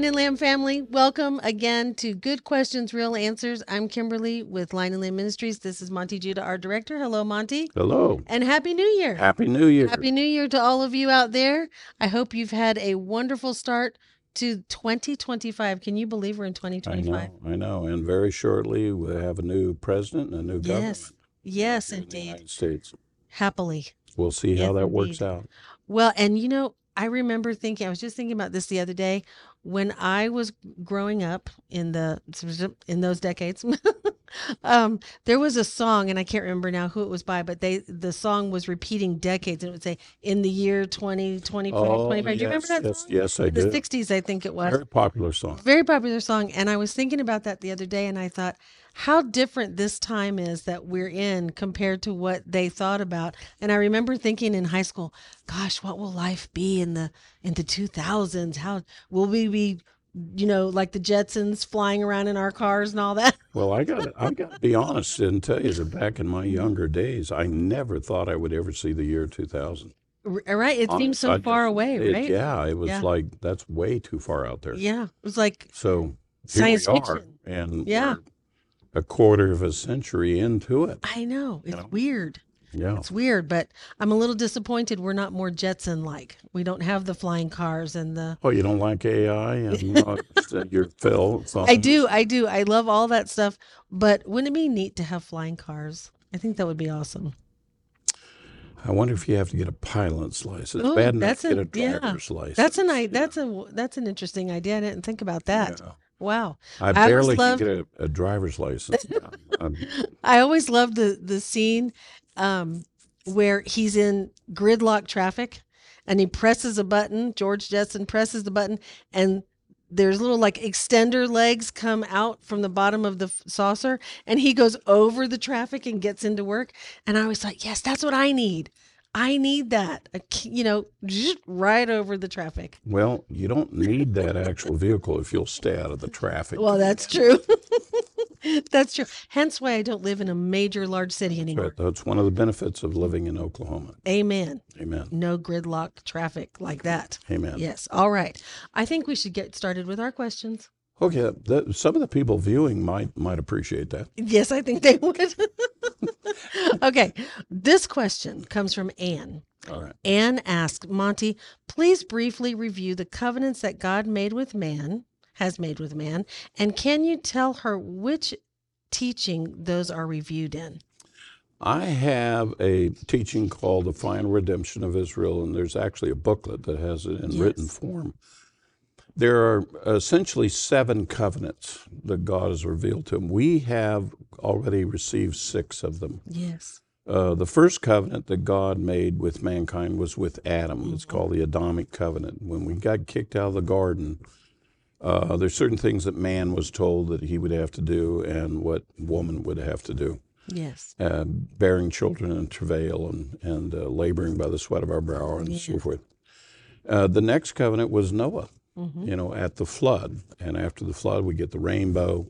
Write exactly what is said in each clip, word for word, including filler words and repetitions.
Lion and Lamb family, welcome again to Good Questions, Real Answers. I'm Kimberly with Lion and Lamb Ministries. This is Monty Judah, our director. Hello, Monty. Hello. And Happy New Year. Happy New Year. Happy New Year to all of you out there. I hope you've had a wonderful start to twenty twenty-five. Can you believe we're in twenty twenty-five? I know, I know. And very shortly we'll have a new president and a new Yes. government. Yes, here in the indeed. United States. Happily. We'll see Yes, how that indeed. works out. Well, and you know, I remember thinking, I was just thinking about this the other day when I was growing up in the in those decades. um, there was a song, and I can't remember now who it was by, but they the song was repeating decades, and it would say "in the year twenty twenty-five, Oh, twenty-five." Do you remember yes, that yes, song? yes, I In the do. sixties, I think it was. Very popular song. Very popular song. And I was thinking about that the other day, and I thought how different this time is that we're in compared to what they thought about. And I remember thinking in high school, gosh, what will life be in the in the two thousands? How will we be, you know, like the Jetsons flying around in our cars and all that? Well, I got I got to be honest and tell you that back in my younger days, I never thought I would ever see the year two thousand. R- Right? It seems Honest, so I far just- away, it- right? Yeah, it was Yeah. like that's way too far out there. Yeah. It was like So here science we are, fiction. and Yeah. we're a quarter of a century into it. I know. It's know? weird. Yeah. It's weird, but I'm a little disappointed we're not more Jetson like. We don't have the flying cars and the Oh, you don't like A I and uh, your Phil? I do, I do. I love all that stuff, but wouldn't it be neat to have flying cars? I think that would be awesome. I wonder if you have to get a pilot's license. Oh, Bad enough that's to a- get a yeah. driver's license. That's an I Yeah. that's a that's an interesting idea. I didn't think about that. Yeah. Wow. I I barely always can loved- get a, a driver's license. Um, I always loved the the scene um, where he's in gridlock traffic and he presses a button. George Jetson presses the button, and there's little like extender legs come out from the bottom of the f- saucer, and he goes over the traffic and gets into work. And I was like, yes, that's what I need. I need that. A k- you know, right over the traffic. well, you don't need that actual vehicle if you'll stay out of the traffic. Well, that's true. That's true. Hence why I don't live in a major large city anymore. But that's one of the benefits of living in Oklahoma. Amen. Amen. No gridlock traffic like that. Amen. Yes. All right. I think we should get started with our questions. Okay, that, some of the people viewing might might appreciate that. Yes, I think they would. Okay. This question comes from Anne. All right. Anne asked, Monty, please briefly review the covenants that God made with man, has made with man, and can you tell her which teaching those are reviewed in? I have a teaching called The Final Redemption of Israel, and there's actually a booklet that has it in Yes. written form. There are essentially seven covenants that God has revealed to him. We have already received six of them. Yes. Uh, the first covenant that God made with mankind was with Adam. It's called the Adamic covenant. When we got kicked out of the garden, uh, there's certain things that man was told that he would have to do and what woman would have to do. Yes. Uh, bearing children in travail and, and uh, laboring by the sweat of our brow and so forth. Uh, the next covenant was Noah, you know, at the flood. And after the flood, we get the rainbow.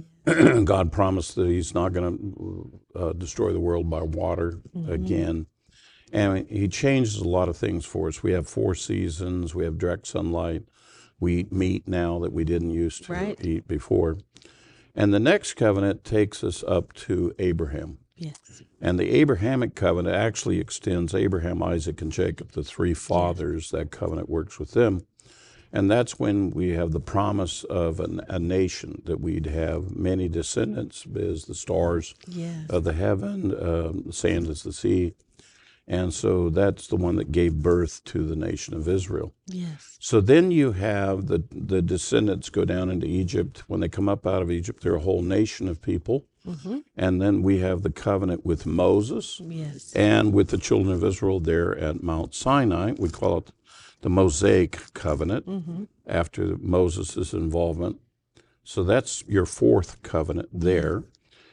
God promised that he's not going to uh, destroy the world by water again. And he changes a lot of things for us. We have four seasons. We have direct sunlight. We eat meat now that we didn't used to Right. eat before. And the next covenant takes us up to Abraham. Yes. And the Abrahamic covenant actually extends Abraham, Isaac, and Jacob, the three fathers. That covenant works with them. And that's when we have the promise of an, a nation, that we'd have many descendants as the stars Yes. of the heaven, um, the sand as the sea. And so that's the one that gave birth to the nation of Israel. Yes. So then you have the, the descendants go down into Egypt. When they come up out of Egypt, they're a whole nation of people. Mm-hmm. And then we have the covenant with Moses Yes. and with the children of Israel there at Mount Sinai. We call it the Mosaic covenant Mm-hmm. after Moses' involvement. So that's your fourth covenant there.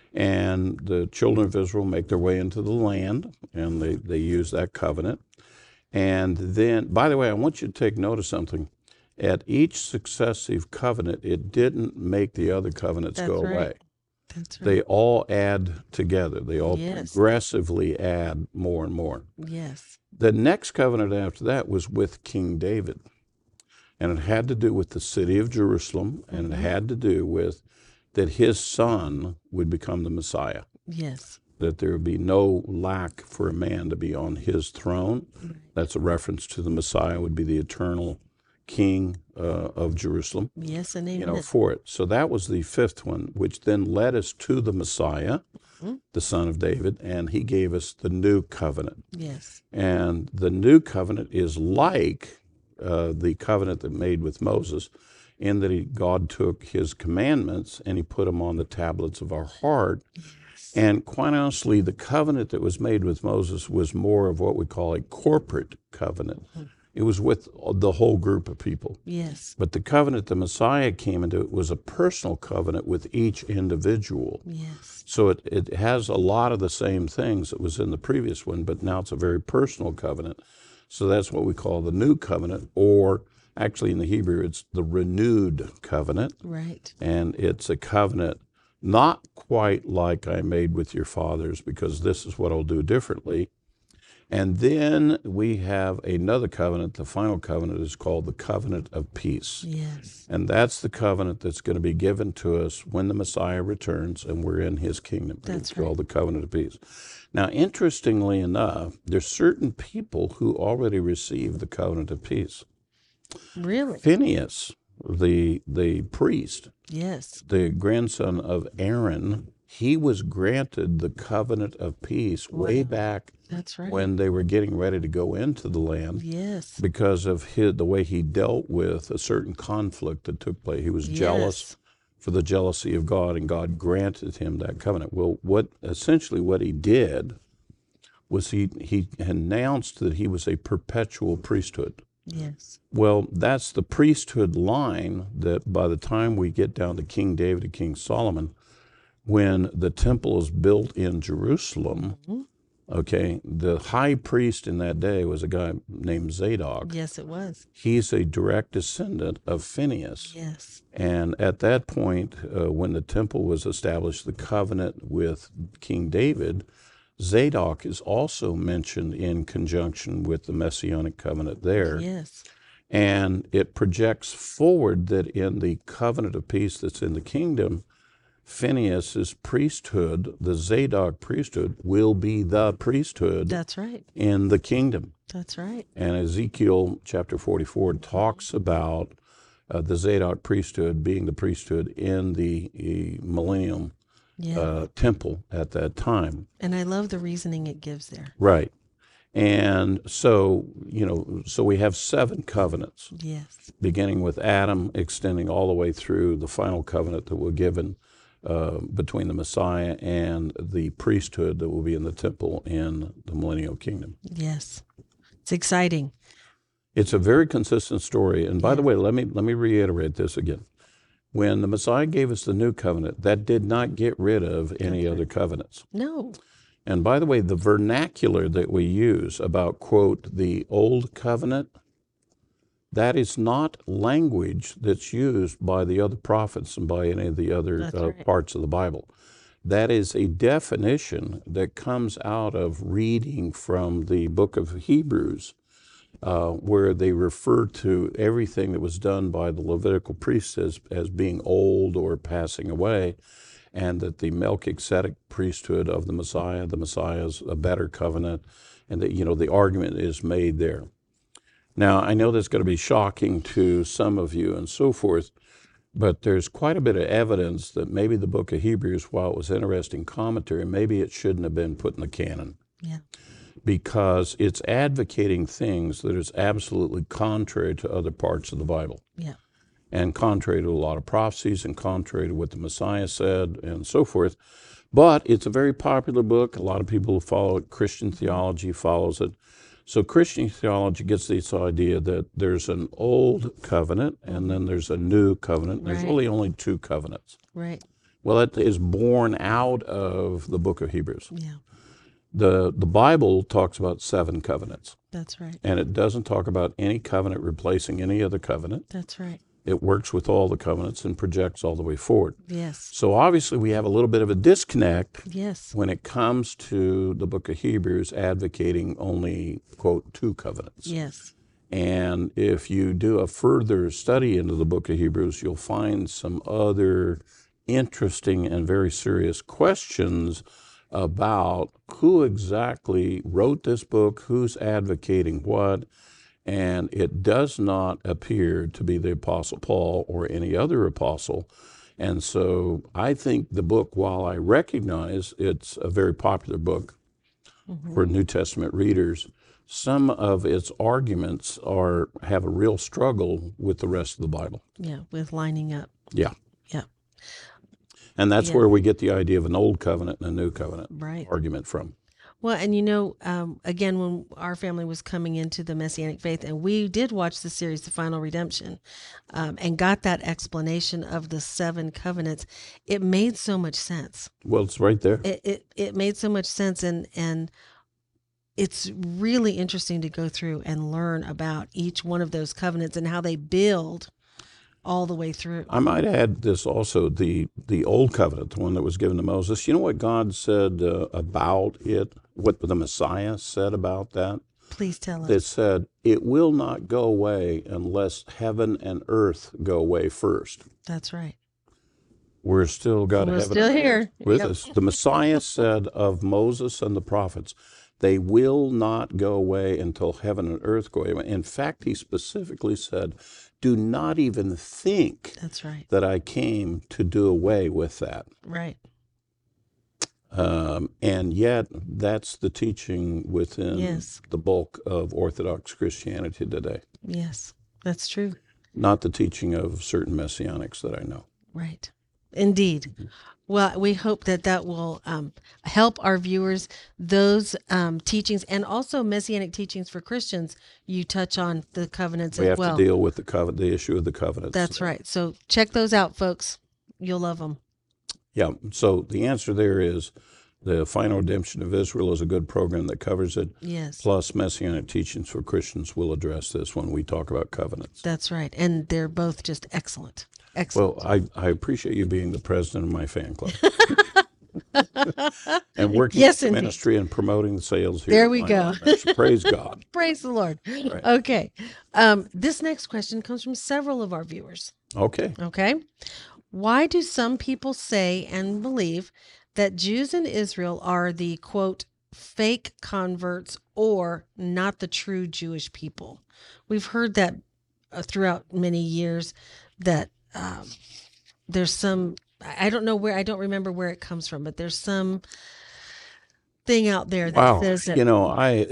And the children of Israel make their way into the land, and they, they use that covenant. And then, by the way, I want you to take note of something. At each successive covenant, it didn't make the other covenants That's go right. away. That's right. They all add together. They all Yes. progressively add more and more. Yes. The next covenant after that was with King David. And it had to do with the city of Jerusalem, and Mm-hmm. it had to do with that his son would become the Messiah, Yes. that there would be no lack for a man to be on his throne. Right. That's a reference to the Messiah would be the eternal king uh, of Jerusalem, Yes, and amen. you know, for it. So that was the fifth one, which then led us to the Messiah, Mm-hmm. the son of David, and he gave us the new covenant. Yes. And the new covenant is like uh, the covenant that made with Moses, in that he, God took his commandments and he put them on the tablets of our heart. Yes. And quite honestly, the covenant that was made with Moses was more of what we call a corporate covenant. Mm-hmm. It was with the whole group of people. Yes. But the covenant the Messiah came into it was a personal covenant with each individual. Yes. So it, it has a lot of the same things that was in the previous one, but now it's a very personal covenant. So that's what we call the new covenant, or actually in the Hebrew, it's the renewed covenant. Right. And it's a covenant not quite like I made with your fathers, because this is what I'll do differently. And then we have another covenant. The final covenant is called the covenant of peace. Yes. And that's the covenant that's going to be given to us when the Messiah returns and we're in his kingdom. That's It's called the covenant of peace. Now, interestingly enough, there's certain people who already received the covenant of peace. Really? Phineas, the the priest, Yes. the grandson of Aaron, he was granted the covenant of peace way back That's right. when they were getting ready to go into the land, Yes. because of his, the way he dealt with a certain conflict that took place. He was jealous Yes. for the jealousy of God, and God granted him that covenant. Well, what essentially what he did was he, he announced that he was a perpetual priesthood. Yes. Well, that's the priesthood line that by the time we get down to King David and King Solomon, when the temple is built in Jerusalem, Mm-hmm. okay, the high priest in that day was a guy named Zadok. Yes, it was. He's a direct descendant of Phineas. Yes. And at that point, uh, when the temple was established, the covenant with King David, Zadok is also mentioned in conjunction with the Messianic covenant there. Yes. And it projects forward that in the covenant of peace that's in the kingdom, Phineas's priesthood, the Zadok priesthood, will be the priesthood That's right. in the kingdom. That's right. And Ezekiel chapter forty-four talks about uh, the Zadok priesthood being the priesthood in the uh, millennium Yeah. uh, temple at that time. And I love the reasoning it gives there. Right. And so, you know, so we have seven covenants, Yes. beginning with Adam, extending all the way through the final covenant that was given uh, between the Messiah and the priesthood that will be in the temple in the millennial kingdom. Yes. It's exciting. It's a very consistent story. And by Yeah. the way, let me let me reiterate this again. When the Messiah gave us the new covenant, that did not get rid of any That's other covenants. No. And by the way, the vernacular that we use about, quote, the old covenant, that is not language that's used by the other prophets and by any of the other That's uh, right. parts of the Bible. That is a definition that comes out of reading from the book of Hebrews, uh, where they refer to everything that was done by the Levitical priests as, as being old or passing away, and that the Melchizedek priesthood of the Messiah, the Messiah is a better covenant, and that, you know, the argument is made there. Now, I know that's going to be shocking to some of you and so forth, but there's quite a bit of evidence that maybe the book of Hebrews, while it was interesting commentary, maybe it shouldn't have been put in the canon, Yeah. because it's advocating things that is absolutely contrary to other parts of the Bible, Yeah. and contrary to a lot of prophecies, and contrary to what the Messiah said, and so forth. But it's a very popular book. A lot of people who follow it. Christian theology follows it. So Christian theology gets this idea that there's an old covenant and then there's a new covenant. There's Right. really only two covenants. Right. Well, that is born out of the book of Hebrews. Yeah. The, the Bible talks about seven covenants, That's right. and it doesn't talk about any covenant replacing any other covenant. That's right. It works with all the covenants and projects all the way forward. Yes. So obviously we have a little bit of a disconnect Yes. when it comes to the book of Hebrews advocating only, quote, two covenants. Yes. And if you do a further study into the book of Hebrews, you'll find some other interesting and very serious questions about who exactly wrote this book, who's advocating what, and it does not appear to be the Apostle Paul or any other apostle. And so I think the book, while I recognize it's a very popular book mm-hmm. for New Testament readers, some of its arguments are have a real struggle with the rest of the Bible. Yeah, with lining up. Yeah. Yeah. And that's yeah. where we get the idea of an old covenant and a new covenant right. argument from. Well, and you know, um, again, when our family was coming into the Messianic faith, and we did watch the series, The Final Redemption, um, and got that explanation of the seven covenants, it made so much sense. Well, it's right there. It it, it made so much sense, and and it's really interesting to go through and learn about each one of those covenants and how they build all the way through. I might add this also, the the old covenant, the one that was given to Moses. You know what God said uh, about it, what the Messiah said about that? Please tell us. It said, it will not go away unless heaven and earth go away first. That's right. We're still got We're heaven still and here. earth with Yep. us. The Messiah said of Moses and the prophets, they will not go away until heaven and earth go away. In fact, he specifically said, do not even think That's right. that I came to do away with that. Right. Um, and yet, that's the teaching within yes. the bulk of Orthodox Christianity today. Yes, that's true. Not the teaching of certain Messianics that I know. Right. Indeed. Mm-hmm. Well, we hope that that will um, help our viewers. Those um, teachings and also Messianic teachings for Christians, you touch on the covenants we as have well. to deal with the covenant, the issue of the covenants. That's right. So check those out, folks. You'll love them. Yeah. So the answer there is the Final Redemption of Israel is a good program that covers it. Yes. Plus, Messianic Teachings for Christians will address this when we talk about covenants. That's right. And they're both just excellent. Excellent. Well, I, I appreciate you being the president of my fan club. And working yes, in ministry and promoting the sales here. There we go. Praise God. Praise the Lord. Right. Okay. Um, this next question comes from several of our viewers. Okay. Okay. Why do some people say and believe that Jews in Israel are the, quote, fake converts or not the true Jewish people? We've heard that uh, throughout many years that um, there's some, I don't know where, I don't remember where it comes from, but there's some thing out there that wow. says that. You know, I,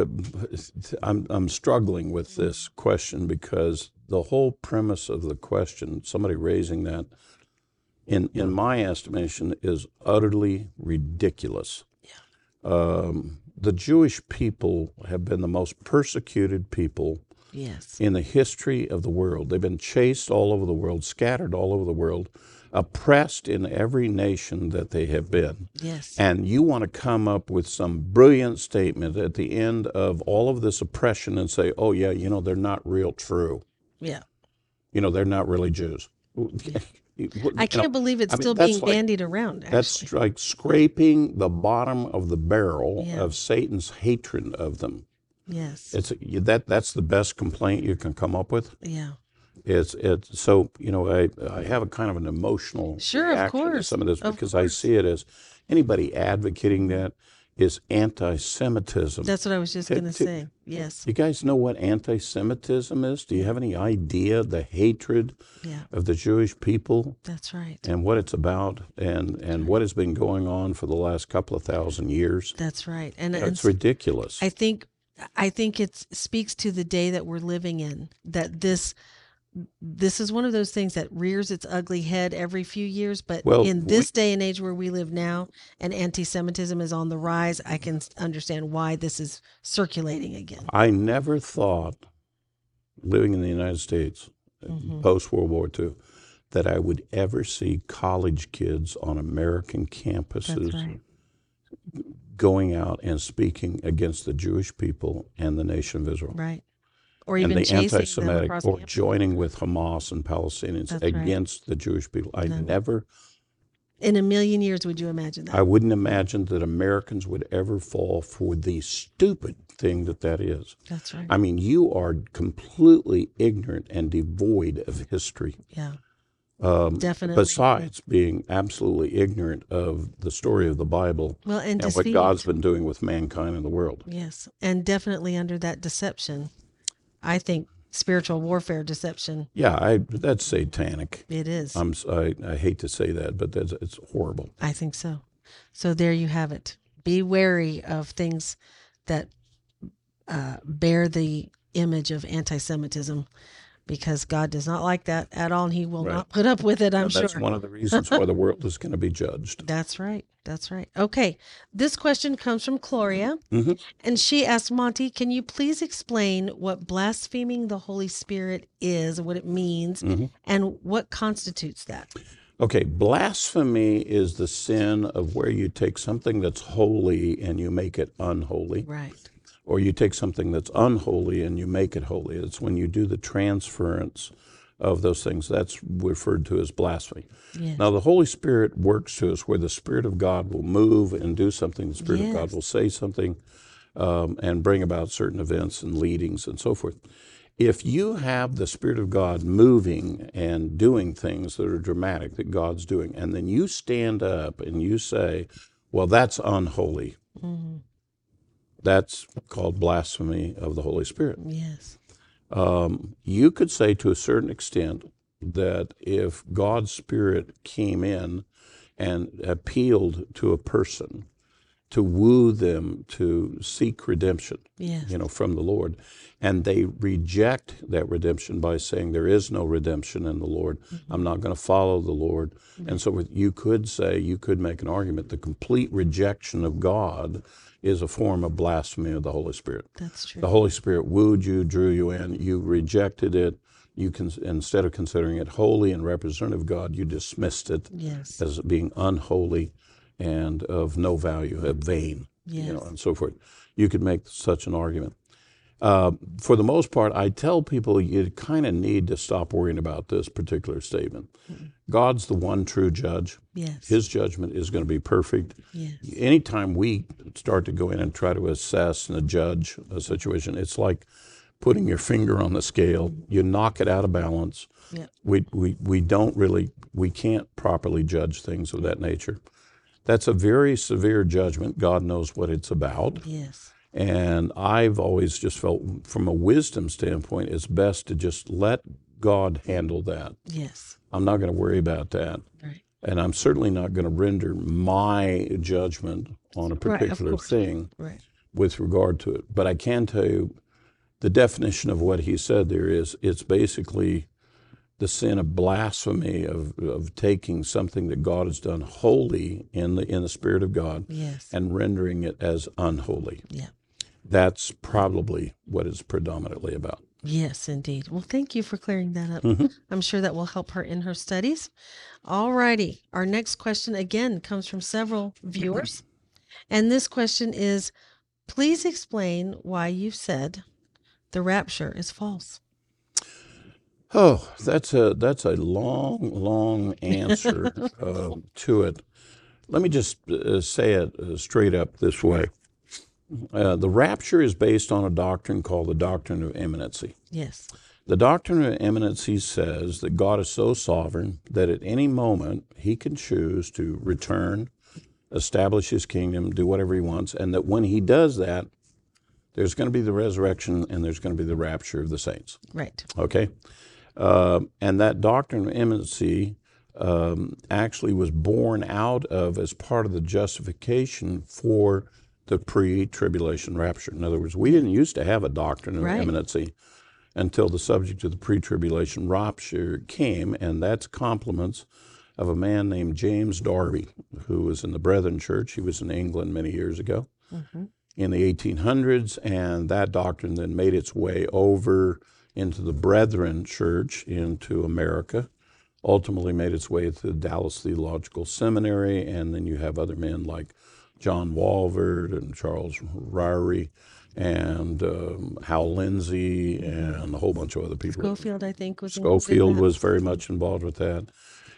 I'm, I'm struggling with this question because the whole premise of the question, somebody raising that, in, in my estimation, is utterly ridiculous. Yeah. Um, the Jewish people have been the most persecuted people yes. in the history of the world. They've been chased all over the world, scattered all over the world, oppressed in every nation that they have been. Yes. And you want to come up with some brilliant statement at the end of all of this oppression and say, oh, yeah, you know, they're not real true. Yeah. You know, they're not really Jews. Yeah. I can't you know, believe it's I mean, still being like, bandied around. Actually. That's like scraping the bottom of the barrel yeah. of Satan's hatred of them. Yes. It's that. That's the best complaint you can come up with. Yeah. It's it's so you know I I have a kind of an emotional sure reaction of course to some of this of because course. I see it as anybody advocating that is anti-Semitism. That's what I was just going to say. Yes. You guys know what anti-Semitism is? Do you have any idea the hatred yeah. of the Jewish people? That's right. And what it's about, and and what has been going on for the last couple of thousand years? That's right. And it's and ridiculous. I think I think it speaks to the day that we're living in, that this this is one of those things that rears its ugly head every few years. But well, in this we, day and age where we live now, and anti-Semitism is on the rise, I can understand why this is circulating again. I never thought, living in the United States, mm-hmm. post-World War Two, that I would ever see college kids on American campuses That's right. going out and speaking against the Jewish people and the nation of Israel. Right. Or even and the chasing anti-Semitic, them across or campus. joining with Hamas and Palestinians That's against right. the Jewish people. I no. never, In a million years, would you imagine that? I wouldn't imagine that Americans would ever fall for the stupid thing that that is. That's right. I mean, you are completely ignorant and devoid of history. Yeah. Um, Definitely. Besides being absolutely ignorant of the story of the Bible Well, and, and what deceived. God's been doing with mankind in the world. Yes. And definitely under that deception. I think spiritual warfare deception. Yeah, I, that's satanic. It is. I'm, s- I, I hate to say that, but that's, it's horrible. I think so. So there you have it. Be wary of things that uh, bear the image of anti-Semitism, because God does not like that at all, and he will Right. not put up with it, I'm And sure. that's one of the reasons why the world is going to be judged. That's right. That's right. Okay. This question comes from Gloria, Mhm. and she asked, Monty, can you please explain what blaspheming the Holy Spirit is, what it means, Mhm. and what constitutes that? Okay, blasphemy is the sin of where you take something that's holy and you make it unholy, Right. or you take something that's unholy and you make it holy. It's when you do the transference of those things. That's referred to as blasphemy. Yes. Now, the Holy Spirit works to us where the Spirit of God will move and do something. The Spirit of God Yes. will say something um, and bring about certain events and leadings and so forth. If you have the Spirit of God moving and doing things that are dramatic that God's doing, and then you stand up and you say, well, that's unholy, Mhm. that's called blasphemy of the Holy Spirit. Yes. Um, you could say to a certain extent that if God's Spirit came in and appealed to a person to woo them to seek redemption, Yes. you know, from the Lord, and they reject that redemption by saying there is no redemption in the Lord, I'm not going to follow the Lord, and so forth, you could say, you could make an argument, the complete rejection of God is a form of blasphemy of the Holy Spirit. That's true. The Holy Spirit wooed you, drew you in, you rejected it. You can, instead of considering it holy and representative of God, you dismissed it Yes. as being unholy and of no value, of vain, Yes. you know, and so forth. You could make such an argument. Uh, for the most part, I tell people you kind of need to stop worrying about this particular statement. God's the one true judge. Yes. His judgment is going to be perfect. Yes. Anytime we start to go in and try to assess and judge a situation, it's like putting your finger on the scale. You knock it out of balance. Yep. We, we, we don't really, we can't properly judge things of that nature. That's a very severe judgment. God knows what it's about. Yes. And I've always just felt, from a wisdom standpoint, it's best to just let God handle that. Yes. I'm not going to worry about that. Right. And I'm certainly not going to render my judgment on a Right, of particular course. thing Right. with regard to it. But I can tell you the definition of what he said there is, it's basically the sin of blasphemy, of, of taking something that God has done holy in the, in the Spirit of God Yes. and rendering it as unholy. Yeah. That's probably what it's predominantly about. Yes, indeed. Well, thank you for clearing that up. Mhm. I'm sure that will help her in her studies. All righty. Our next question again comes from several viewers. And this question is, please explain why you've said the rapture is false. Oh, that's a that's a long, long answer uh, to it. Let me just uh, say it uh, straight up this way. Uh, the rapture is based on a doctrine called the doctrine of imminency. Yes. The doctrine of imminency says that God is so sovereign that at any moment he can choose to return, establish his kingdom, do whatever he wants, and that when he does that, there's going to be the resurrection and there's going to be the rapture of the saints. Right. Okay? Uh, and that doctrine of imminency um, actually was born out of as part of the justification for the pre-tribulation rapture. In other words, we didn't used to have a doctrine of Right. imminency until the subject of the pre-tribulation rapture came, and that's compliments of a man named James Darby, who was in the Brethren Church. He was in England many years ago Mm-hmm. in the eighteen hundreds, and that doctrine then made its way over into the Brethren Church into America, ultimately made its way to the Dallas Theological Seminary, and then you have other men like John Walvoord and Charles Ryrie and um, Hal Lindsey and a whole bunch of other people. Schofield, I think, was involved in Schofield that. was very much involved with that.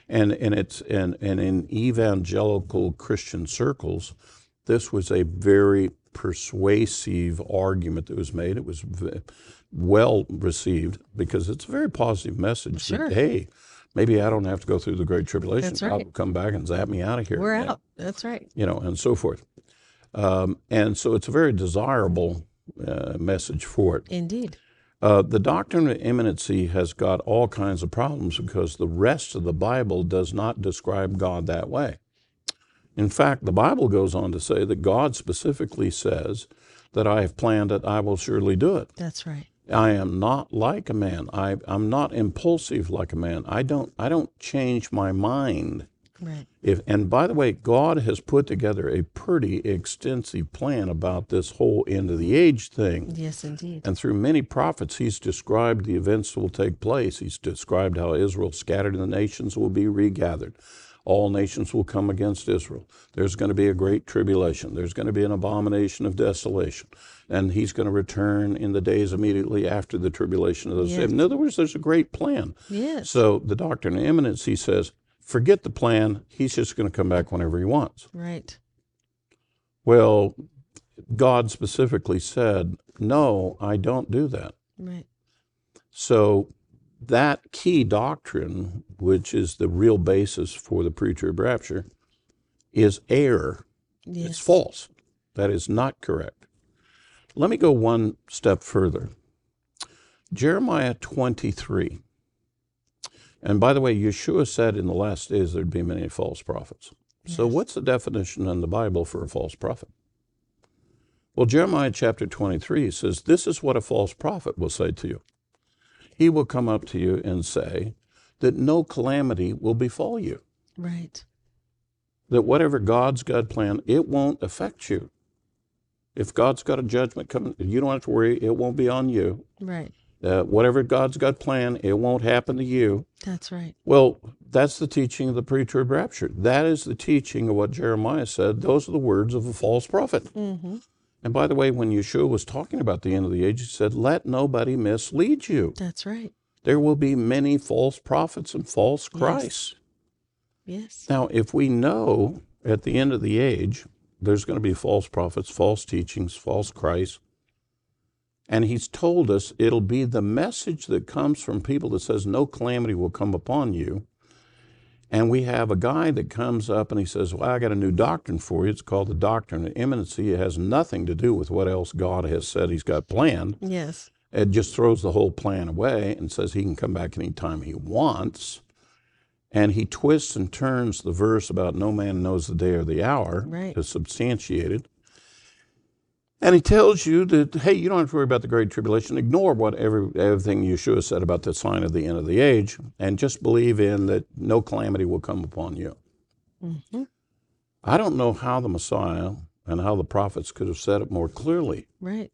And and it's and, and in evangelical Christian circles, this was a very persuasive argument that was made. It was v- well received because it's a very positive message Sure. that, hey, maybe I don't have to go through the Great Tribulation. That's God right. will come back and zap me out of here. We're And, out. That's right. You know, and so forth. Um, and so it's a very desirable uh, message for it. Indeed. Uh, the doctrine of imminency has got all kinds of problems because the rest of the Bible does not describe God that way. In fact, the Bible goes on to say that God specifically says that I have planned it, I will surely do it. That's right. I am not like a man. I, I'm not impulsive like a man. I don't, I don't change my mind. Right. If, and by the way, God has put together a pretty extensive plan about this whole end of the age thing. Yes, indeed. And through many prophets, he's described the events that will take place. He's described how Israel scattered in the nations will be regathered. All nations will come against Israel. There's going to be a great tribulation. There's going to be an abomination of desolation. And he's going to return in the days immediately after the tribulation of those Yes. days. In other words, there's a great plan. Yes. So the doctrine of imminency says, forget the plan. He's just going to come back whenever he wants. Right. Well, God specifically said, no, I don't do that. Right. So that key doctrine, which is the real basis for the pre-trib rapture, is error. Yes. It's false. That is not correct. Let me go one step further. Jeremiah twenty-three. And by the way, Yeshua said in the last days there'd be many false prophets. So Yes. what's the definition in the Bible for a false prophet? Well, Jeremiah chapter twenty-three says, this is what a false prophet will say to you. He will come up to you and say that no calamity will befall you, Right. that whatever God's got planned, it won't affect you. If God's got a judgment coming, you don't have to worry, it won't be on you. Right. Uh, whatever God's got planned, it won't happen to you. That's right. Well, that's the teaching of the pre-trib rapture. That is the teaching of what Jeremiah said. Those are the words of a false prophet. Mm-hmm. And by the way, when Yeshua was talking about the end of the age, he said, let nobody mislead you. That's right. There will be many false prophets and false Christs. Yes. Now, if we know at the end of the age, there's going to be false prophets, false teachings, false Christs, and he's told us it'll be the message that comes from people that says no calamity will come upon you. And we have a guy that comes up and he says, well, I got a new doctrine for you. It's called the doctrine of imminency. It has nothing to do with what else God has said he's got planned. Yes. It just throws the whole plan away and says he can come back anytime he wants. And he twists and turns the verse about no man knows the day or the hour Right. to substantiate it. And he tells you that, hey, you don't have to worry about the Great Tribulation. Ignore what every, everything Yeshua said about the sign of the end of the age and just believe in that no calamity will come upon you. Mm-hmm. I don't know how the Messiah and how the prophets could have said it more clearly. Right.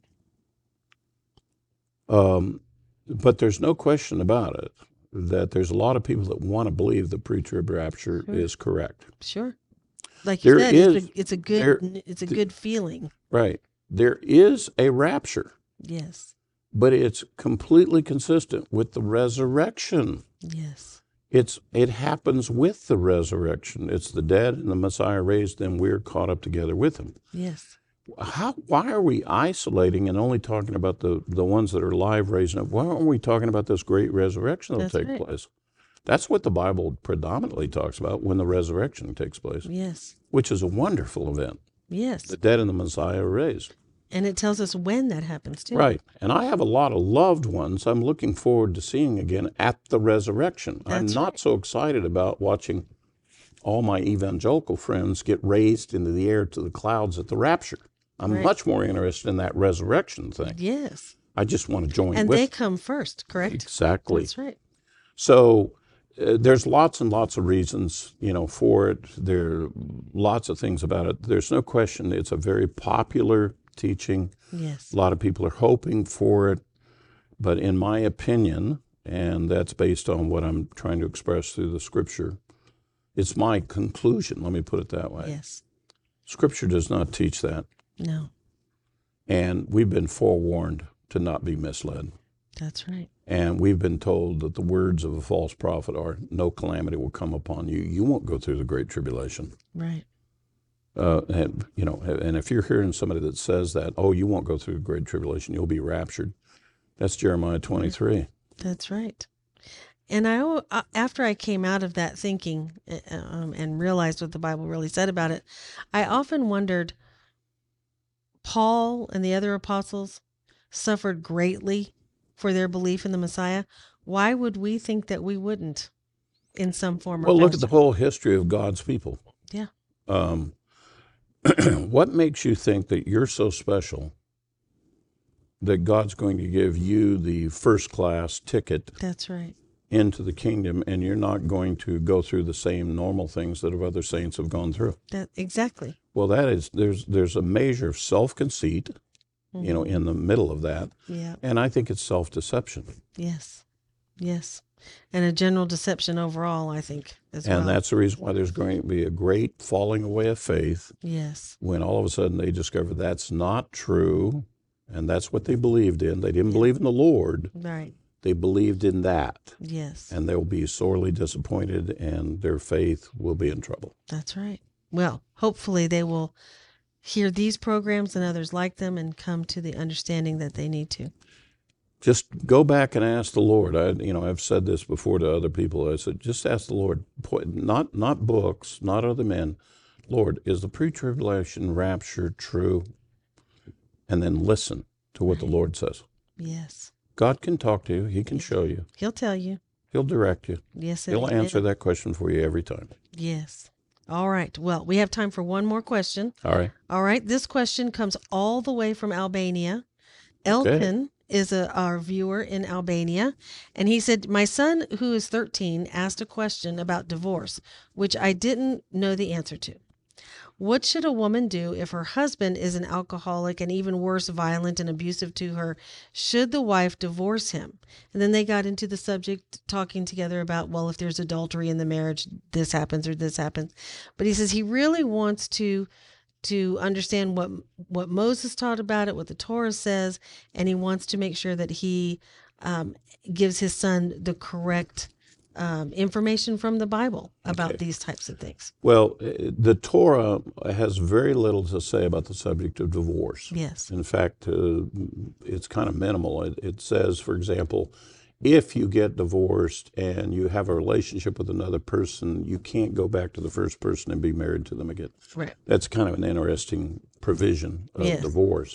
Um, but there's no question about it that there's a lot of people that want to believe the pre-trib rapture Sure. is correct. Sure. Like you There said, is- it's, a, it's a good there- it's a good feeling. Right. There is a rapture, Yes. but it's completely consistent with the resurrection. Yes. It's it happens with the resurrection. It's the dead and the Messiah raised them. We're caught up together with him. Yes. How? Why are we isolating and only talking about the, the ones that are alive raising up? Why aren't we talking about this great resurrection that will That's take right. place? That's what the Bible predominantly talks about when the resurrection takes place, Yes. which is a wonderful event. Yes. The dead and the Messiah are raised. And it tells us when that happens too. Right. And I have a lot of loved ones I'm looking forward to seeing again at the resurrection. I'm That's not right. so excited about watching all my evangelical friends get raised into the air to the clouds at the rapture. I'm Right. much more interested in that resurrection thing. Yes. I just want to join And with they come first, correct? Exactly. That's right. So uh, there's lots and lots of reasons, you know, for it. There are lots of things about it. There's no question it's a very popular teaching. Yes. A lot of people are hoping for it. But in my opinion, and that's based on what I'm trying to express through the Scripture, it's my conclusion, let me put it that way. Yes. Scripture does not teach that. No. And we've been forewarned to not be misled. That's right. And we've been told that the words of a false prophet are, no calamity will come upon you. You won't go through the Great Tribulation. Right. Uh, and, you know, and if you're hearing somebody that says that, oh, you won't go through the Great Tribulation, you'll be raptured. That's Jeremiah twenty-three. That's right. And I, al- uh, after I came out of that thinking uh, um, and realized what the Bible really said about it, I often wondered, Paul and the other apostles suffered greatly for their belief in the Messiah. Why would we think that we wouldn't in some form or Well, fashion? look at the whole history of God's people. Yeah. Um, what makes you think that you're so special that God's going to give you the first class ticket That's right. into the kingdom, and you're not going to go through the same normal things that other saints have gone through? That exactly. Well, that is, there's there's a measure of self-conceit, Mm-hmm. you know, in the middle of that. Yeah. And I think it's self-deception. Yes. Yes. And a general deception overall, I think, as And well. that's the reason why there's going to be a great falling away of faith Yes. when all of a sudden they discover that's not true, and that's what they believed in. They didn't believe in the Lord. Right. They believed in that. Yes. And they'll be sorely disappointed, and their faith will be in trouble. That's right. Well, hopefully they will hear these programs and others like them and come to the understanding that they need to. Just go back and ask the Lord. I, you know, I've said this before to other people. I said, just ask the Lord, not not books, not other men. Lord, is the pre-tribulation rapture true? And then listen to what the Lord says. Yes. God can talk to you. He can show you. He'll tell you. He'll direct you. Yes. He'll amen. answer that question for you every time. Yes. All right. Well, we have time for one more question. All right. All right. This question comes all the way from Albania. Elkin is a, our viewer in Albania. And he said, my son, who is thirteen, asked a question about divorce, which I didn't know the answer to. What should a woman do if her husband is an alcoholic and even worse, violent and abusive to her? Should the wife divorce him? And then they got into the subject, talking together about, well, if there's adultery in the marriage, this happens or this happens. But he says he really wants to to understand what what Moses taught about it, what the Torah says, and he wants to make sure that he um, gives his son the correct um, information from the Bible about Okay. these types of things. Well, uh, the Torah has very little to say about the subject of divorce. Yes. In fact, uh, it's kind of minimal. It, it says, for example, if you get divorced and you have a relationship with another person, you can't go back to the first person and be married to them again. Right. That's kind of an interesting provision of Yes. divorce.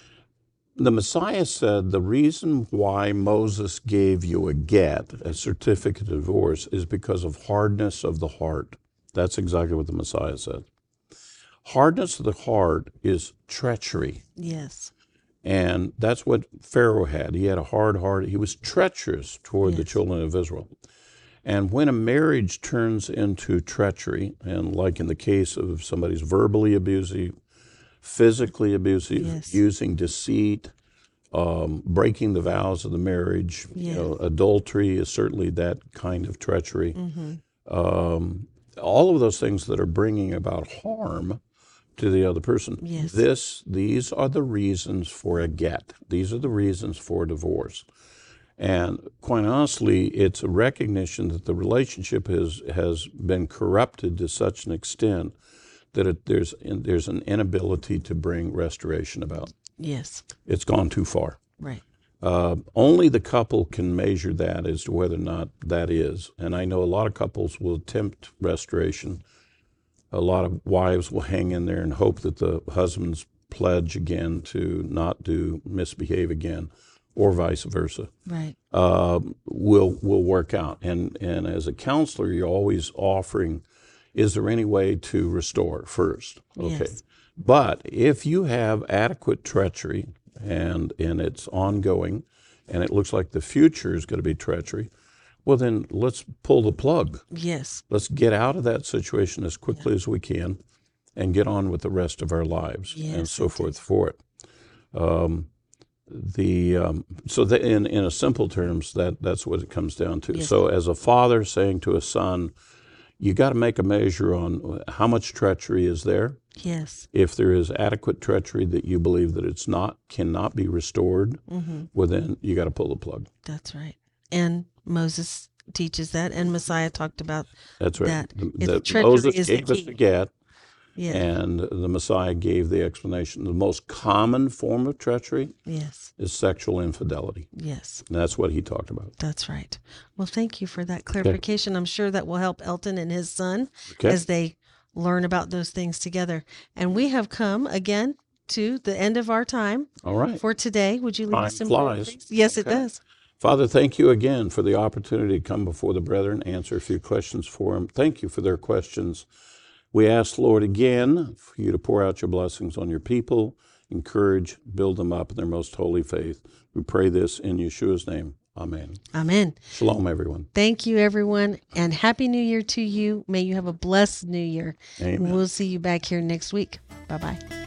The Messiah said the reason why Moses gave you a get, a certificate of divorce, is because of hardness of the heart. That's exactly what the Messiah said. Hardness of the heart is treachery. Yes. And that's what Pharaoh had. He had a hard heart. He was treacherous toward the Yes. children of Israel. And when a marriage turns into treachery, and like in the case of somebody's verbally abusive, physically abusive, Yes. using deceit, um, breaking the vows of the marriage, you Yes. know, adultery is certainly that kind of treachery. Mm-hmm. Um, all of those things that are bringing about harm to the other person. Yes. This, these are the reasons for a get. These are the reasons for divorce. And quite honestly, it's a recognition that the relationship has, has been corrupted to such an extent that it, there's, there's an inability to bring restoration about. Yes. It's gone too far. Right. Uh, only the couple can measure that as to whether or not that is. And I know a lot of couples will attempt restoration. A lot of wives will hang in there and hope that the husbands pledge again to not do misbehave again, or vice versa. Right. Uh, will will work out. And and as a counselor, you're always offering, is there any way to restore first? Okay. Yes. But if you have adequate treachery and and it's ongoing, and it looks like the future is going to be treachery, well then let's pull the plug. Yes. Let's get out of that situation as quickly as we can and get on with the rest of our lives and Yes, so indeed. forth for it. Um, the um, so the, in in a simple terms, that that's what it comes down to. Yes. So as a father saying to a son, you got to make a measure on how much treachery is there. Yes. If there is adequate treachery that you believe that it's not cannot be restored, Mm-hmm. well then you got to pull the plug. That's right. And Moses teaches that, and Messiah talked about That's right. that. The, It's the- treachery Moses is the gave us key. the get, Yeah. and the Messiah gave the explanation. The most common form of treachery Yes. is sexual infidelity. Yes. And that's what he talked about. That's right. Well, thank you for that clarification. I'm sure that will help Elton and his son Okay. as they learn about those things together. And we have come again to the end of our time All right. for today. Would you lead Time us in prayer, flies. please? Yes, it Okay. does. Father, thank you again for the opportunity to come before the brethren, answer a few questions for them. Thank you for their questions. We ask, Lord, again, for you to pour out your blessings on your people, encourage, build them up in their most holy faith. We pray this in Yeshua's name. Amen. Amen. Shalom, everyone. Thank you, everyone, and Happy New Year to you. May you have a blessed New Year. Amen. We'll see you back here next week. Bye-bye.